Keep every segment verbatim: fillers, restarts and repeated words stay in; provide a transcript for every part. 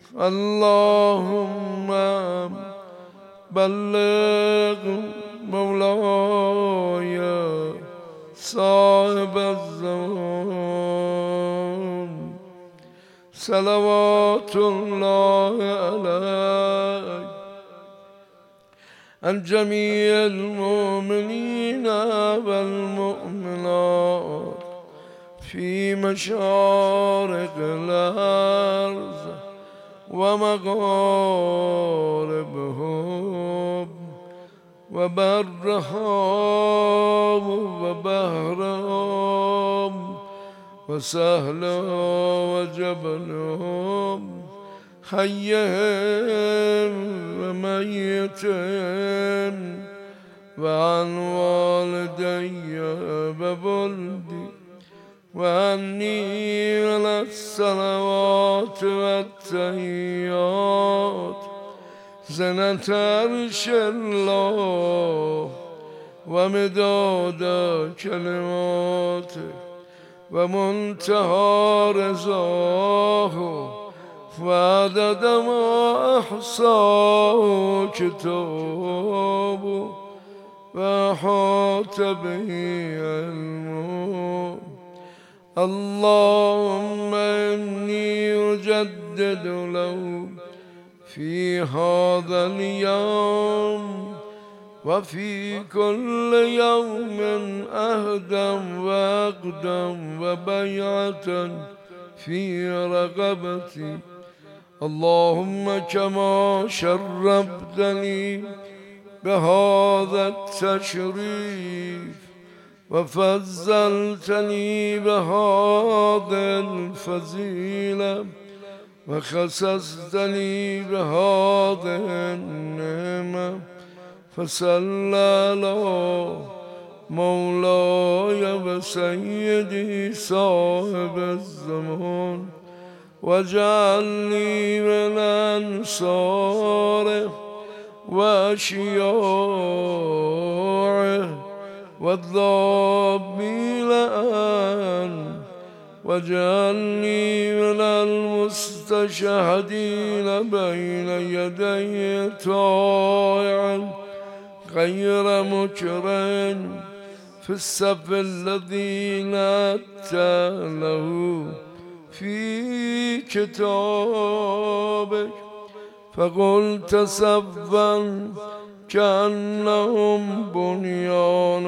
اللهم بلغ مولاي صاحب الزمان صلوات الله عليه عن جميع المؤمنين والمؤمنات في مشارق الأرض ومغاربهم وبرهم وبحرهم وسهلهم وجبلهم حيهم وميتهم وعن والدي وولدي وعني على الصلوات والتحيات زنة عرش الله ومداد كلماته ومنتهى رضاه وعدد ما أحصاه كتابه وأحاط به علمه. اللهم إني أجدد له في هذا اليوم وفي كل يوم أهدا وأقدم وبيعة في رقبتي. اللهم كما شرفتني بهذا التشريف وفضلتني بهذا الفضيلة وخصصتني بهذه النعمة فصل على مولاي وسيدي صاحب الزمان واجعلني من أنصاره وأشياعه والضابين عنه واجعلني من المستشهدين بين يدي طائعا غير مكره في الصف الذي نأتى له في كتابك فقلت صفا كأنهم بنيان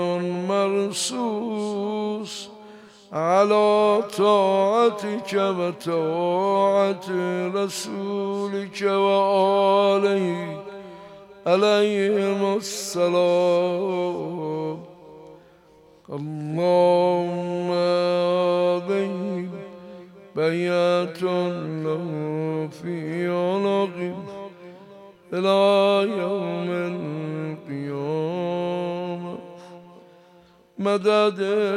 مرصوص على طاعتك وطاعة رسولك وآله عليهم السلام. اللهم هذه بيات له في عنقه إلى يوم القيامة. مدد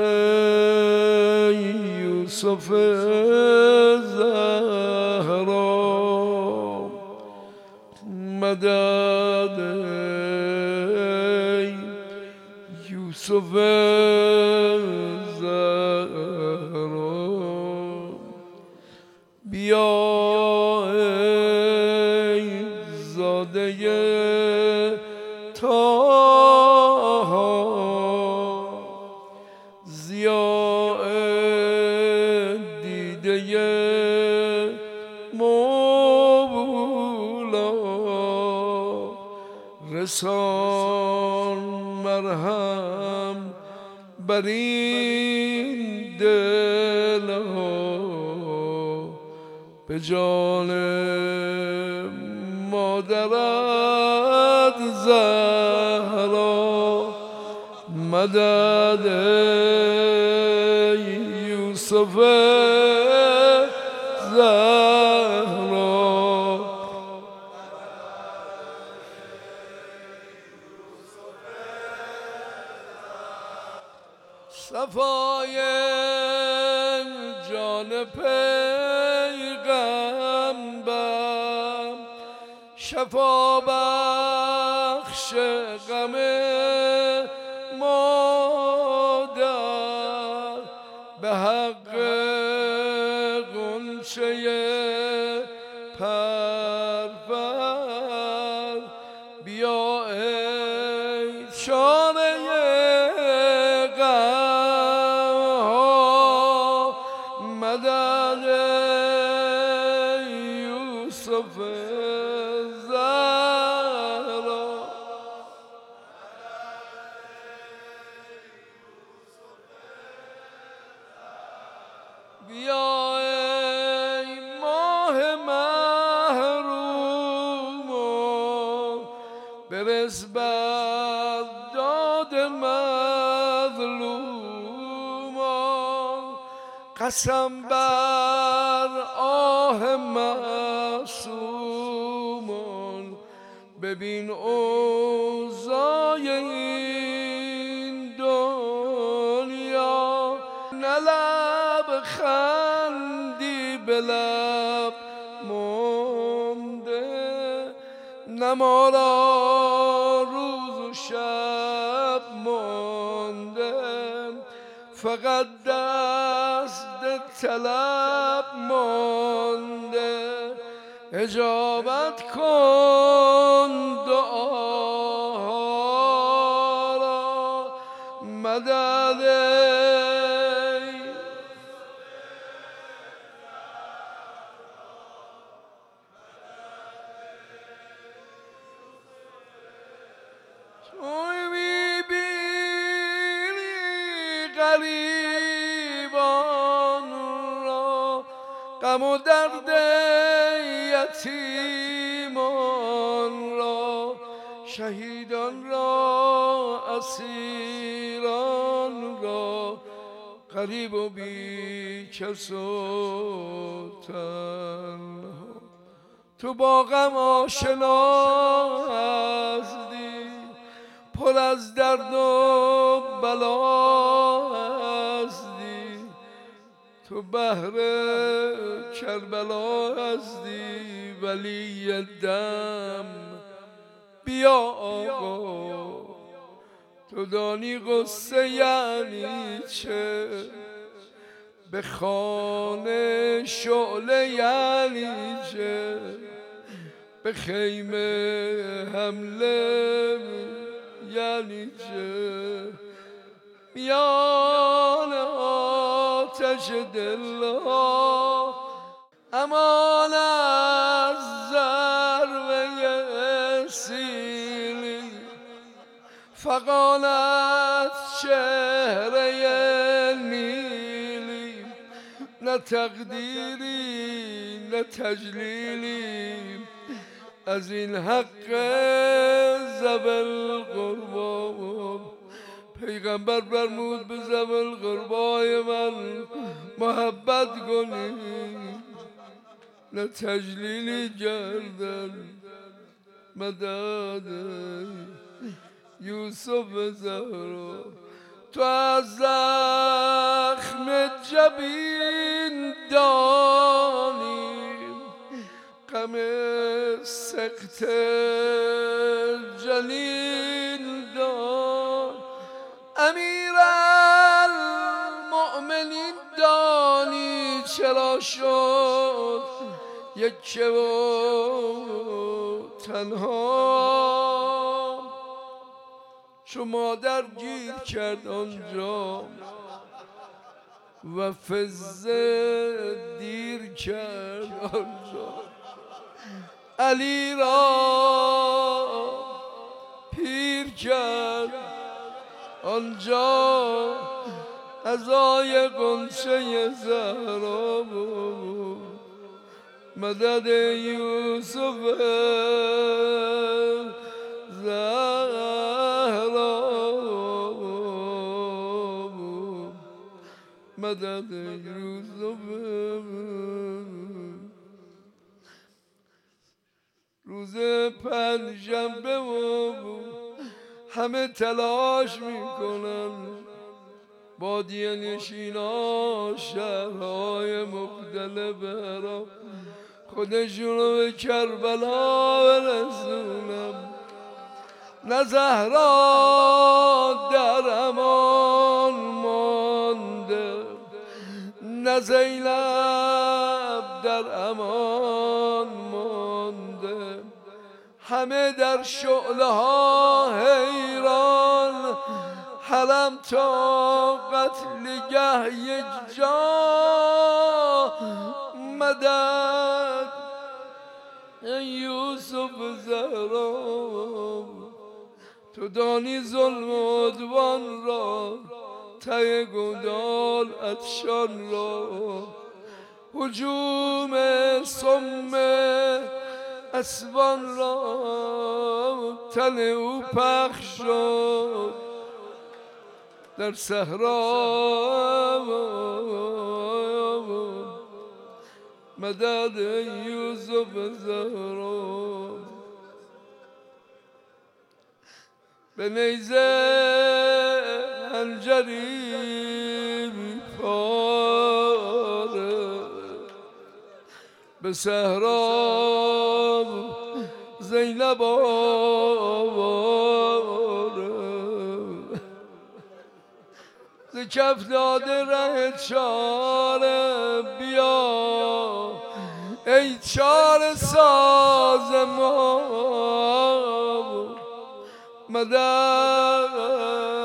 يوسف الزهراء مدد يوسف الزهراء بیا ای زاده طه ضیاء دیده مولا رسان مرهم بر این دلها به جان مادرت زهرا مدد یوسف زهرا صفای جان پیغمبر شفا بخش غم مادر به حق غنچه پر پر پر بیا ای چاره غم ها مدد یوسف زهرا بیا ای ماه محروم برس بر داد مظلومان قسم بر آه معصومان ببین اوضاع این دنیا نه لب خندی به لب مونده نه ما را روز و شب مانده فقط دست طلب مانده اجابت کن دعاها را مدد توی میبینی غریبان را غم و درد یتیمان را شهیدان را اسیران را غریب و بی کس و تنها تو با غم آشنا هستی پر از درد و بلا هستی تو بحر کربلا هستی ولی دم بیا آقا تو دانی قصه یعنی چه به خانه شعله یعنی چه به خیمه حمله یعنی چه میان آتش دلها امان از ضربه سیلی فغان از چهره نیلی نه تقدیری نه تجلیلی از این حق ذوی قربا پیغمبر فرمود به ذوی قربای من محبت کنی نه تجلیلی کردن مدد یوسف زهرا تو از زخم جبین دانی غم سقط جنین دان امیرالمؤمنین دانی چرا شد یکه و تنها چو مادر گیر کرد آنجا و فزه دیر کرد آنجا علی را پیر کرد آنجا عزای غنچه زهرا بود مدد یوسف زهرا بود مدد یوسف. روز پنجشنبه بود همه تلاش میکنن بادیه نشینا شهرهای مختلف را خودشون رو به کربلا برسونم نه زهرا در امان مانده نه زینب در امان مانده همه در شعله ها حیران، حرم تا قتل گه یک جا مدد ای یوسف زهرا. تو دانی ظلم و عدوان را، ته گودال عطشان را، هجوم سم اسبان را، تن او پخش شد در صحرا مدد یوسف زهرا. به نیزه حنجری پاره، به صحرا زینب آواره، ز کف داده ره چاره بیا ای چاره ساز ما مدد